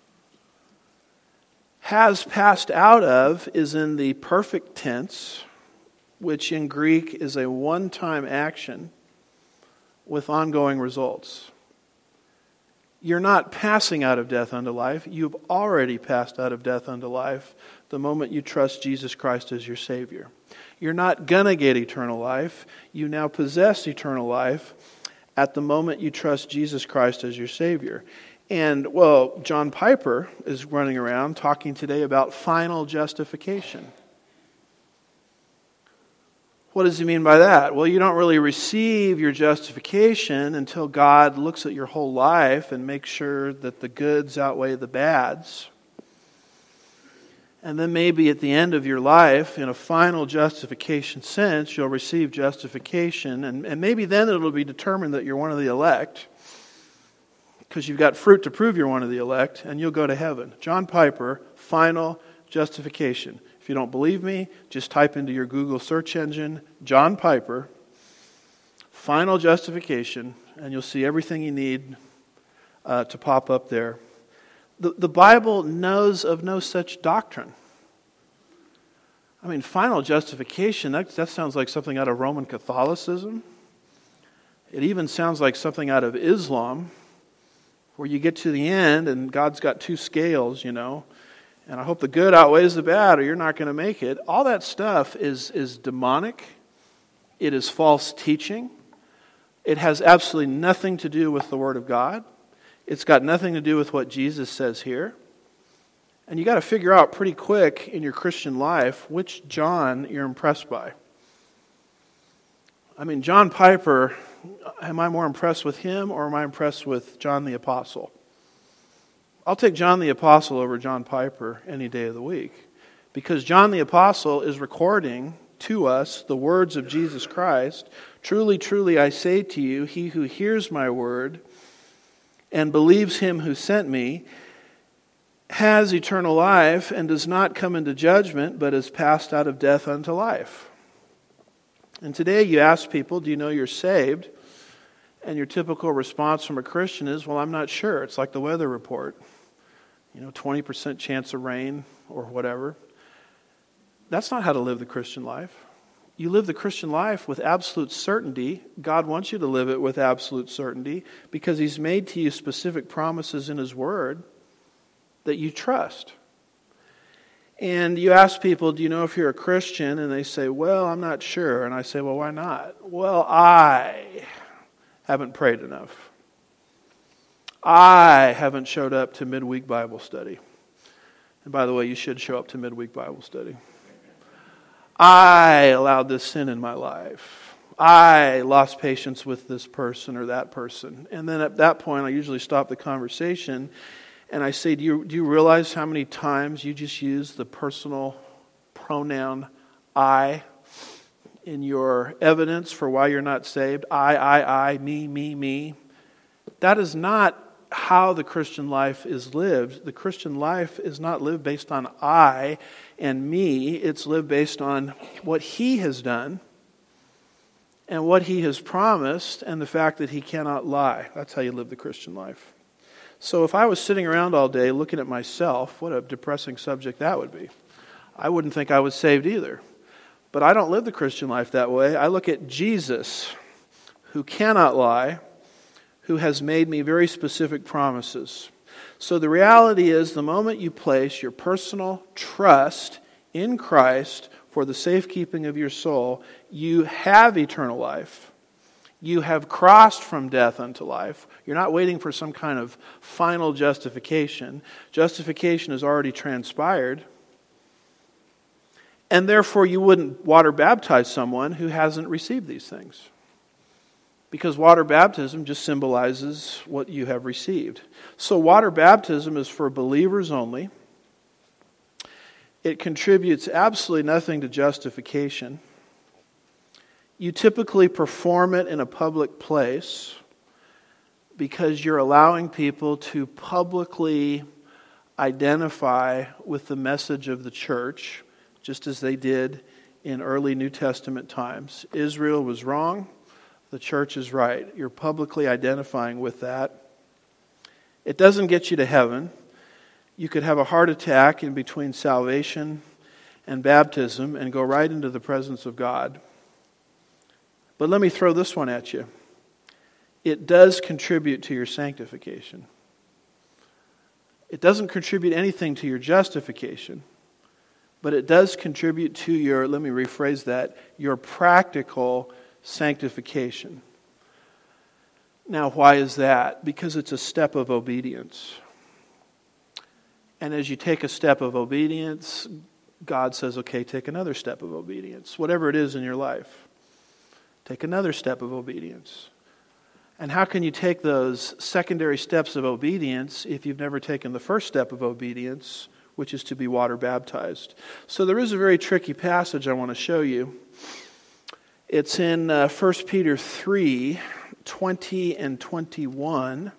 Has passed out of is in the perfect tense, which in Greek is a one-time action with ongoing results. You're not passing out of death unto life. You've already passed out of death unto life the moment you trust Jesus Christ as your Savior. You're not going to get eternal life. You now possess eternal life at the moment you trust Jesus Christ as your Savior. And, well, John Piper is running around talking today about final justification. What does he mean by that? Well, you don't really receive your justification until God looks at your whole life and makes sure that the goods outweigh the bads. And then maybe at the end of your life, in a final justification sense, you'll receive justification. And, and maybe then it'll be determined that you're one of the elect, because you've got fruit to prove you're one of the elect, and you'll go to heaven. John Piper, final justification. If you don't believe me, just type into your Google search engine, John Piper, final justification, and you'll see everything you need uh, to pop up there. The, the Bible knows of no such doctrine. I mean, final justification, that, that sounds like something out of Roman Catholicism. It even sounds like something out of Islam, where you get to the end and God's got two scales, you know, and I hope the good outweighs the bad or you're not going to make it. All that stuff is, is demonic. It is false teaching. It has absolutely nothing to do with the Word of God. It's got nothing to do with what Jesus says here. And you got to figure out pretty quick in your Christian life which John you're impressed by. I mean, John Piper, am I more impressed with him or am I impressed with John the Apostle? I'll take John the Apostle over John Piper any day of the week, because John the Apostle is recording to us the words of Jesus Christ. Truly, truly, I say to you, he who hears my word and believes him who sent me has eternal life and does not come into judgment, but is passed out of death unto life. And today you ask people, do you know you're saved? And your typical response from a Christian is, well, I'm not sure. It's like the weather report. You know, twenty percent chance of rain or whatever. That's not how to live the Christian life. You live the Christian life with absolute certainty. God wants you to live it with absolute certainty because He's made to you specific promises in His Word that you trust. And you ask people, do you know if you're a Christian? And they say, well, I'm not sure. And I say, well, why not? Well, I haven't prayed enough. I haven't showed up to midweek Bible study. And by the way, you should show up to midweek Bible study. I allowed this sin in my life. I lost patience with this person or that person. And then at that point, I usually stop the conversation and I say, do you, do you realize how many times you just use the personal pronoun I in your evidence for why you're not saved? I, I, I, me, me, me. That is not how the Christian life is lived. The Christian life is not lived based on I and me. It's lived based on what He has done and what He has promised and the fact that He cannot lie. That's how you live the Christian life. So if I was sitting around all day looking at myself, what a depressing subject that would be. I wouldn't think I was saved either. But I don't live the Christian life that way. I look at Jesus, who cannot lie, who has made me very specific promises. So the reality is, the moment you place your personal trust in Christ for the safekeeping of your soul, you have eternal life. You have crossed from death unto life. You're not waiting for some kind of final justification. Justification has already transpired. And therefore you wouldn't water baptize someone who hasn't received these things. Because water baptism just symbolizes what you have received. So water baptism is for believers only. It contributes absolutely nothing to justification. You typically perform it in a public place because you're allowing people to publicly identify with the message of the church, just as they did in early New Testament times. Israel was wrong. The church is right. You're publicly identifying with that. It doesn't get you to heaven. You could have a heart attack in between salvation and baptism and go right into the presence of God. But let me throw this one at you. It does contribute to your sanctification. It doesn't contribute anything to your justification, but it does contribute to your, let me rephrase that, your practical sanctification. Now, why is that? Because it's a step of obedience. And as you take a step of obedience, God says, okay, take another step of obedience, whatever it is in your life. take another step of obedience. And how can you take those secondary steps of obedience if you've never taken the first step of obedience, which is to be water baptized? So there is a very tricky passage I want to show you. It's in uh, First Peter three, twenty and twenty-one.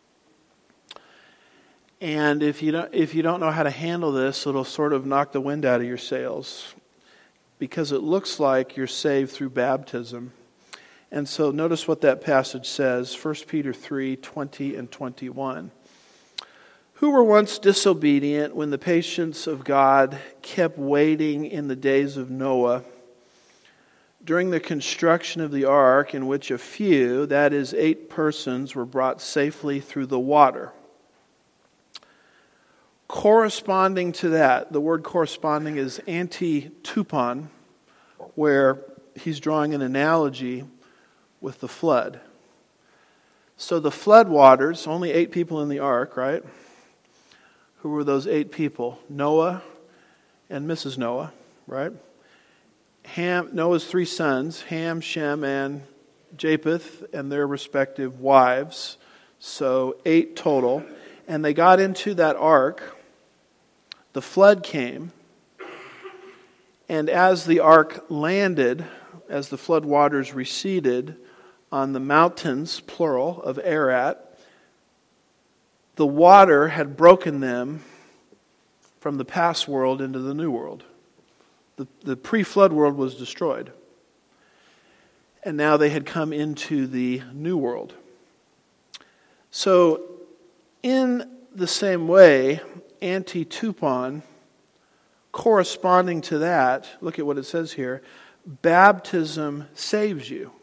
And if you don't, if you don't know how to handle this, it'll sort of knock the wind out of your sails, because it looks like you're saved through baptism. And so notice what that passage says, First Peter three, twenty and twenty-one. Who were once disobedient when the patience of God kept waiting in the days of Noah, during the construction of the ark, in which a few, that is eight persons, were brought safely through the water. Corresponding to that, the word corresponding is anti-tupon, where he's drawing an analogy with the flood. So the flood waters, only eight people in the ark, right? Who were those eight people? Noah and Missus Noah, right? Ham, Noah's three sons, Ham, Shem, and Japheth, and their respective wives. So eight total. And they got into that ark. The flood came. And as the ark landed, as the flood waters receded on the mountains, plural, of Ararat, the water had broken them from the past world into the new world. The, the pre-flood world was destroyed. And now they had come into the new world. So, in the same way, anti-tupon, corresponding to that, look at what it says here, baptism saves you.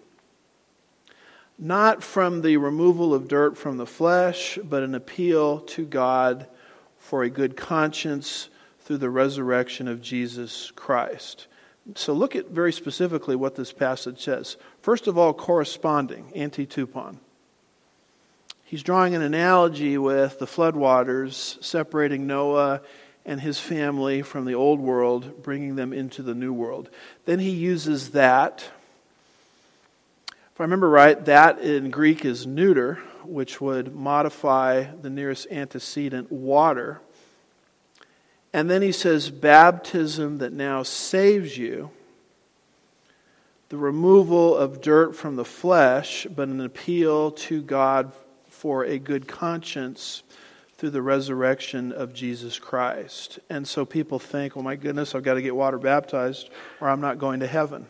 Not from the removal of dirt from the flesh, but an appeal to God for a good conscience through the resurrection of Jesus Christ. So look at very specifically what this passage says. First of all, corresponding, anti-tupon. He's drawing an analogy with the floodwaters, separating Noah and his family from the old world, bringing them into the new world. Then he uses that. If I remember right, that in Greek is neuter, which would modify the nearest antecedent, water. And then he says, baptism that now saves you, the removal of dirt from the flesh, but an appeal to God for a good conscience through the resurrection of Jesus Christ. And so people think, oh my goodness, I've got to get water baptized or I'm not going to heaven.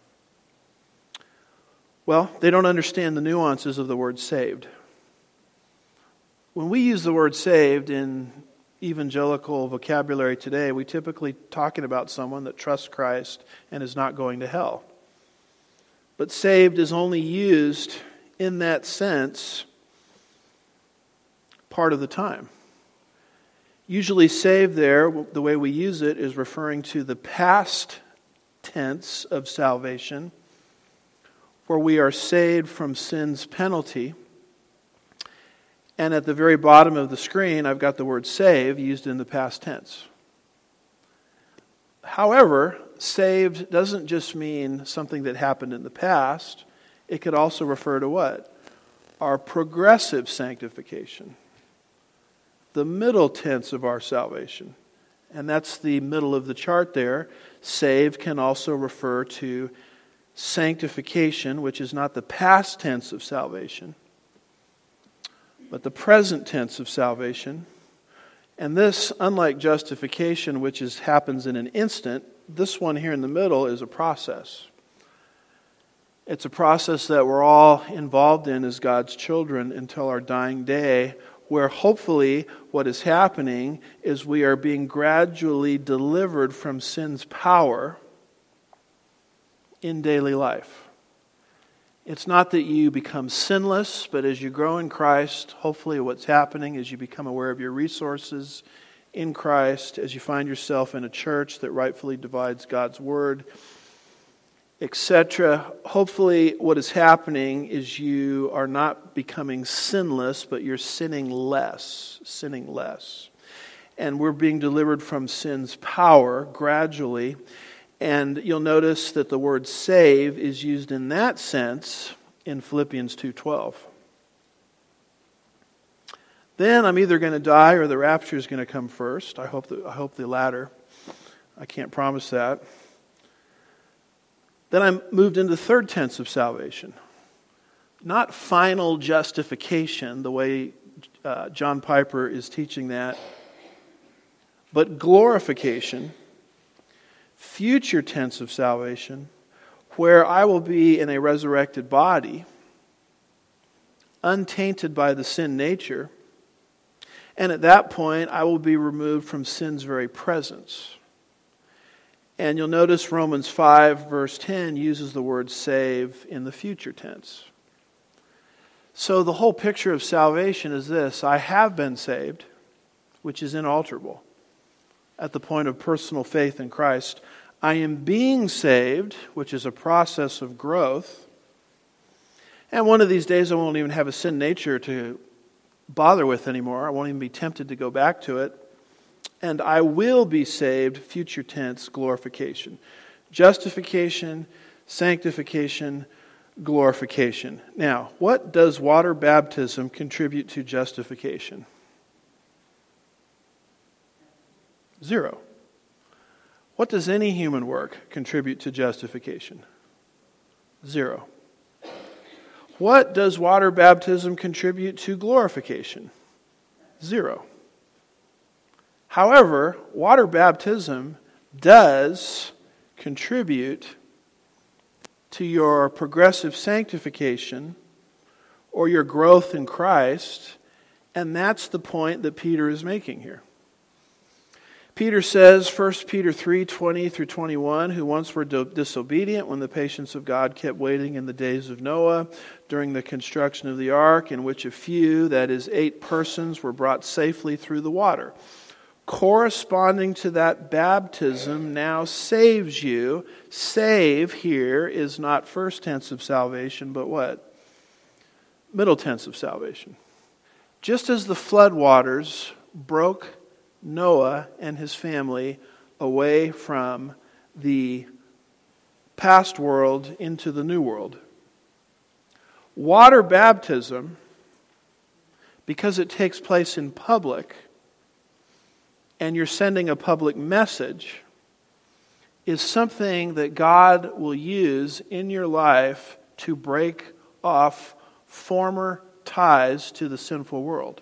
Well, they don't understand the nuances of the word saved. When we use the word saved in evangelical vocabulary today, we typically talking about someone that trusts Christ and is not going to hell. But saved is only used in that sense part of the time. Usually saved there, the way we use it, is referring to the past tense of salvation, where we are saved from sin's penalty. And at the very bottom of the screen, I've got the word save used in the past tense. However, saved doesn't just mean something that happened in the past. It could also refer to what? Our progressive sanctification. The middle tense of our salvation. And that's the middle of the chart there. Saved can also refer to sanctification, which is not the past tense of salvation, but the present tense of salvation. And this, unlike justification, which is happens in an instant, this one here in the middle is a process. It's a process that we're all involved in as God's children until our dying day, where hopefully what is happening is we are being gradually delivered from sin's power in daily life. It's not that you become sinless, but as you grow in Christ, hopefully what's happening is you become aware of your resources in Christ, as you find yourself in a church that rightfully divides God's word, et cetera. Hopefully what is happening is you are not becoming sinless, but you're sinning less, sinning less. And we're being delivered from sin's power gradually. And you'll notice that the word save is used in that sense in Philippians two twelve. Then I'm either going to die or the rapture is going to come first. I hope the, I hope the latter. I can't promise that. Then I'm moved into the third tense of salvation. Not final justification, the way uh, John Piper is teaching that, but glorification, future tense of salvation, where I will be in a resurrected body, untainted by the sin nature, and at that point I will be removed from sin's very presence. And you'll notice Romans five verse ten uses the word save in the future tense. So the whole picture of salvation is this: I have been saved, which is inalterable, at the point of personal faith in Christ. I am being saved, which is a process of growth. And one of these days I won't even have a sin nature to bother with anymore. I won't even be tempted to go back to it. And I will be saved, future tense, glorification. Justification, sanctification, glorification. Now, what does water baptism contribute to justification? Zero. What does any human work contribute to justification? Zero. What does water baptism contribute to glorification? Zero. However, water baptism does contribute to your progressive sanctification or your growth in Christ, and that's the point that Peter is making here. Peter says, First Peter three twenty through twenty-one, who once were disobedient when the patience of God kept waiting in the days of Noah during the construction of the ark, in which a few, that is eight persons, were brought safely through the water. Corresponding to that baptism now saves you. Save here is not first tense of salvation, but what? Middle tense of salvation. Just as the flood waters broke Noah and his family away from the past world into the new world. Water baptism, because it takes place in public and you're sending a public message, is something that God will use in your life to break off former ties to the sinful world.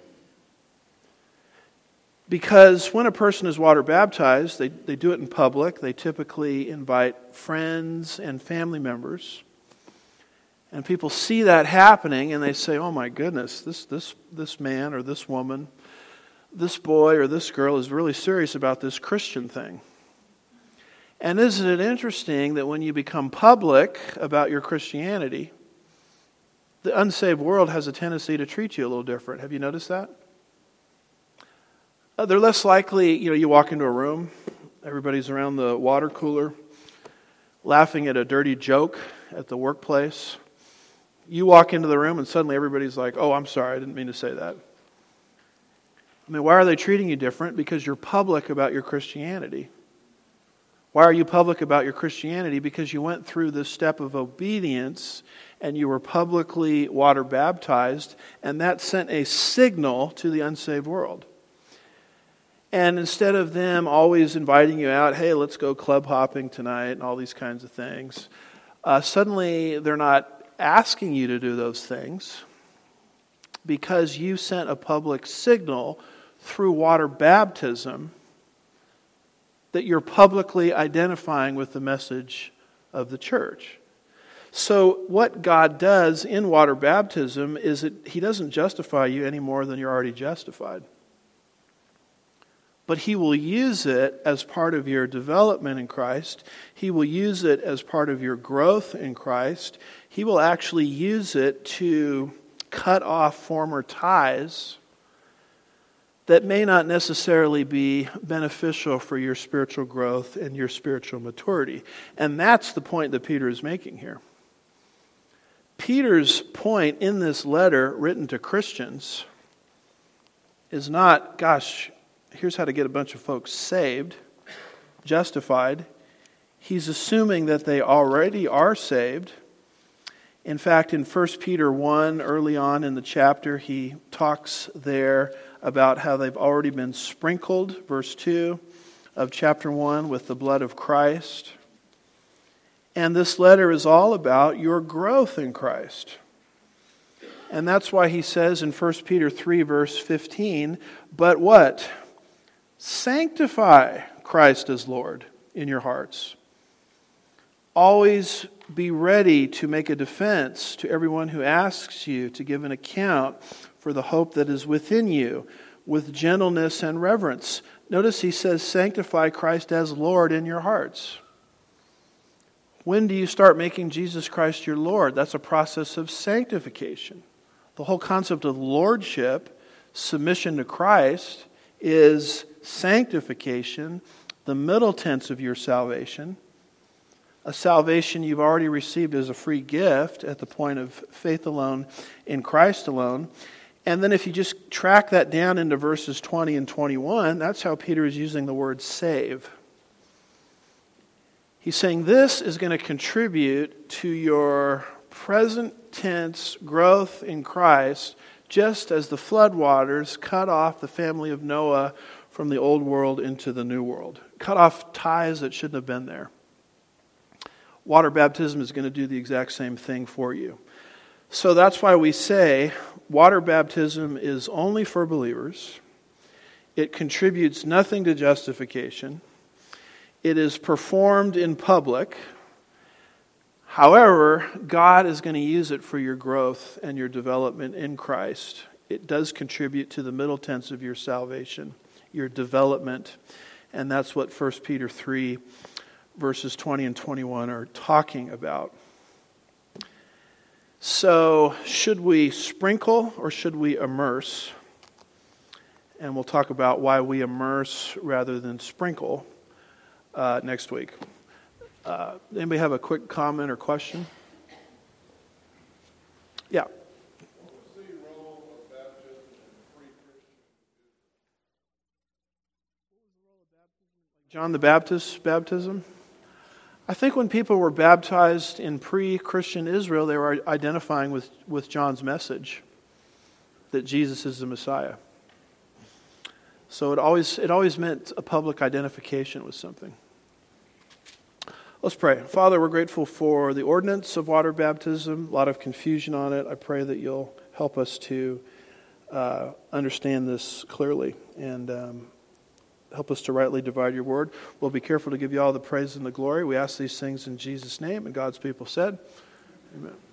Because when a person is water baptized, they, they do it in public. They typically invite friends and family members. And people see that happening and they say, oh my goodness, this, this, this man or this woman, this boy or this girl is really serious about this Christian thing. And isn't it interesting that when you become public about your Christianity, the unsaved world has a tendency to treat you a little different. Have you noticed that? They're less likely, you know, you walk into a room, everybody's around the water cooler, laughing at a dirty joke at the workplace. You walk into the room and suddenly everybody's like, oh, I'm sorry, I didn't mean to say that. I mean, why are they treating you different? Because you're public about your Christianity. Why are you public about your Christianity? Because you went through this step of obedience and you were publicly water baptized, and that sent a signal to the unsaved world. And instead of them always inviting you out, hey, let's go club hopping tonight and all these kinds of things, uh, suddenly they're not asking you to do those things because you sent a public signal through water baptism that you're publicly identifying with the message of the church. So what God does in water baptism is that He doesn't justify you any more than you're already justified. But He will use it as part of your development in Christ. He will use it as part of your growth in Christ. He will actually use it to cut off former ties that may not necessarily be beneficial for your spiritual growth and your spiritual maturity. And that's the point that Peter is making here. Peter's point in this letter written to Christians is not, gosh, here's how to get a bunch of folks saved, justified. He's assuming that they already are saved. In fact, in First Peter one, early on in the chapter, he talks there about how they've already been sprinkled, verse two of chapter one, with the blood of Christ. And this letter is all about your growth in Christ. And that's why he says in First Peter three, verse fifteen, but what? Sanctify Christ as Lord in your hearts. Always be ready to make a defense to everyone who asks you to give an account for the hope that is within you with gentleness and reverence. Notice he says, sanctify Christ as Lord in your hearts. When do you start making Jesus Christ your Lord? That's a process of sanctification. The whole concept of lordship, submission to Christ, is sanctification, the middle tense of your salvation. A salvation you've already received as a free gift at the point of faith alone in Christ alone. And then if you just track that down into verses twenty and twenty-one, that's how Peter is using the word save. He's saying this is going to contribute to your present tense growth in Christ, just as the floodwaters cut off the family of Noah from the old world into the new world. Cut off ties that shouldn't have been there. Water baptism is going to do the exact same thing for you. So that's why we say water baptism is only for believers. It contributes nothing to justification. It is performed in public. However, God is going to use it for your growth and your development in Christ. It does contribute to the middle tense of your salvation, your development. And that's what First Peter three verses twenty and twenty-one are talking about. So, should we sprinkle or should we immerse? And we'll talk about why we immerse rather than sprinkle uh, next week. Uh, anybody have a quick comment or question? Yeah. What's the role of baptism in pre-Christian? John the Baptist's baptism? I think when people were baptized in pre-Christian Israel, they were identifying with, with John's message that Jesus is the Messiah. So it always it always meant a public identification with something. Let's pray. Father, we're grateful for the ordinance of water baptism. A lot of confusion on it. I pray that you'll help us to uh, understand this clearly and um, help us to rightly divide your word. We'll be careful to give you all the praise and the glory. We ask these things in Jesus' name, and God's people said, amen.